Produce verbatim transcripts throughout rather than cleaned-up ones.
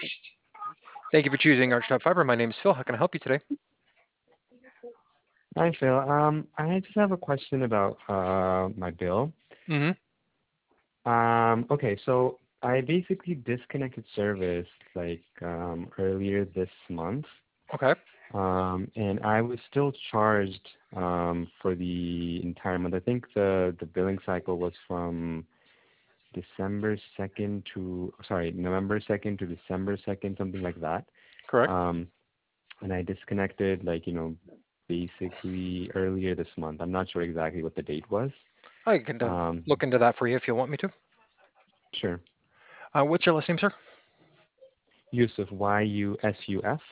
Thank you for choosing Archtop Fiber. My name is Phil. How can I help you today? Hi, Phil. Um, I just have a question about uh, my bill. Mm-hmm. Um, okay, so I basically disconnected service like um, earlier this month, Okay. um, and I was still charged um, for the entire month. I think the the billing cycle was from December second to sorry November second to December second, something like that. Correct. Um, and I disconnected like you know basically earlier this month. I'm not sure exactly what the date was. I can uh, Um, look into that for you if you want me to. sure. Uh, what's your last name, sir? Yusuf, Y U S U F.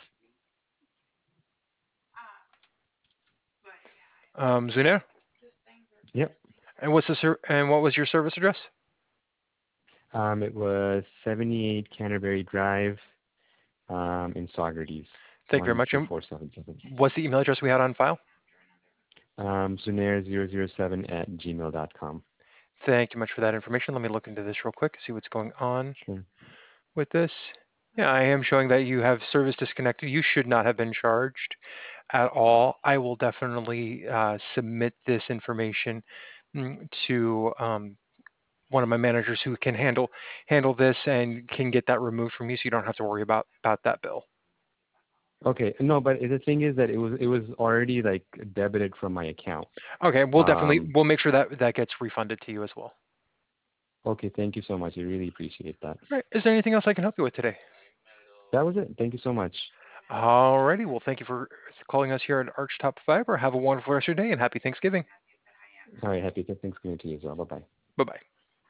Um, Zunair. Yep. And what's the ser- and what was your service address? Um, it was seventy-eight Canterbury Drive um, in Saugerties, Thank you very one much. two And four seven seven. what's the email address we had on file? Um, Zunair zero zero seven at gmail dot com. Thank you much for that information. Let me look into this real quick, see what's going on Sure. with this. Yeah, I am showing that you have service disconnected. You should not have been charged at all. I will definitely uh, submit this information mm, to um, one of my managers who can handle handle this and can get that removed from you, so you don't have to worry about about that bill. Okay. No, but the thing is that it was it was already like debited from my account. Okay, we'll definitely Um, we'll make sure that that gets refunded to you as well. okay. Thank you so much. I really appreciate that. All right. Is there anything else I can help you with today? That was it. Thank you so much. Alrighty. Well, thank you for calling us here at Archtop Fiber. Have a wonderful rest of your day and happy Thanksgiving. All right. Happy Thanksgiving to you as well. Bye bye. Bye bye.